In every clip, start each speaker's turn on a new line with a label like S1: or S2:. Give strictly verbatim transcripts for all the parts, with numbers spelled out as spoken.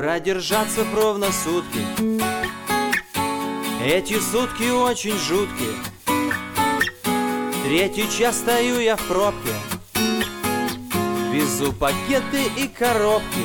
S1: продержаться ровно сутки. Эти сутки очень жуткие. Третий час стою я в пробке, везу пакеты и коробки.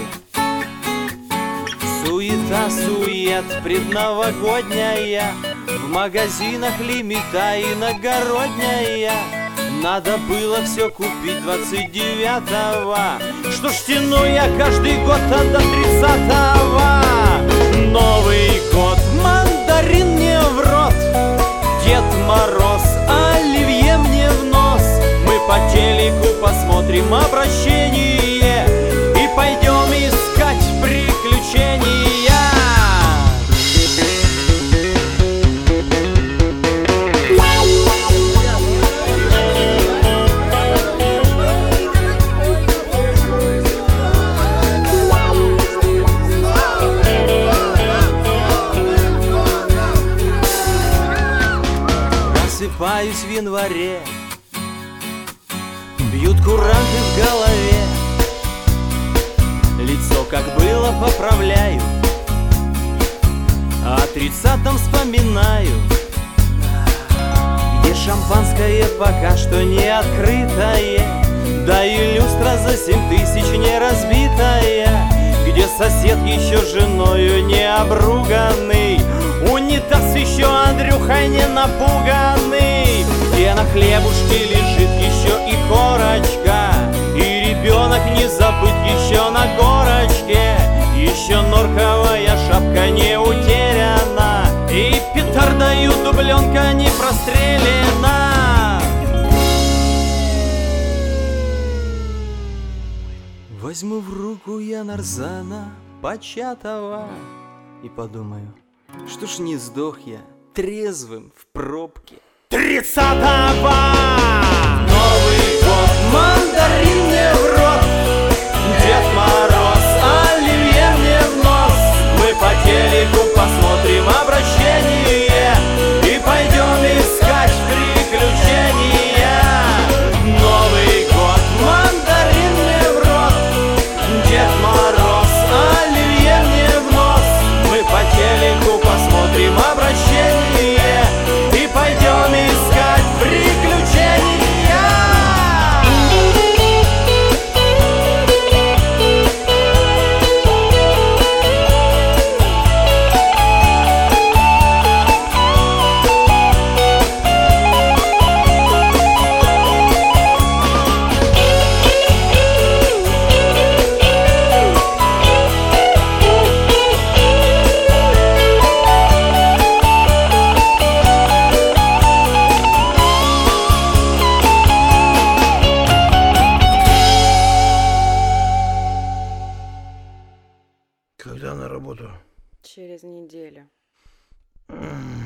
S1: Суета, сует предновогодняя, в магазинах лимита иногородняя. Надо было все купить двадцать девятого. Что ж тяну я каждый год до тридцатого. Новый год, мандарин мне в рот, Дед Мороз, оливье мне в нос. Мы по телеку посмотрим обращение и пойдем искать приключения. Просыпаюсь в январе, бьют куранты в голове. Лицо как было поправляю, а о тридцатом вспоминаю, где шампанское пока что не открытое, да и люстра за семь тысяч не разбитая, где сосед еще женою не обруганный, унитаз еще Андрюхой не напуганный, где на хлебушке лежит еще и корочка, и ребенок не забыт еще на горочке, еще норковая шапка не утеряна, и петардою дубленка не прострелена. Возьму в руку я нарзана початого и подумаю, что ж не сдох я трезвым в пробке тридцатого. Новый год, мандарин мне в рот, Дед Мороз, оливье мне в нос. Мы по телеку посмотрим обращение и пойдем искать приключения. Новый год, мандарин мне в рот, Дед Мороз, оливье мне в нос. Мы по телеку посмотрим обращение и пойдем искать приключения.
S2: Когда на работу?
S3: Через неделю.
S2: М.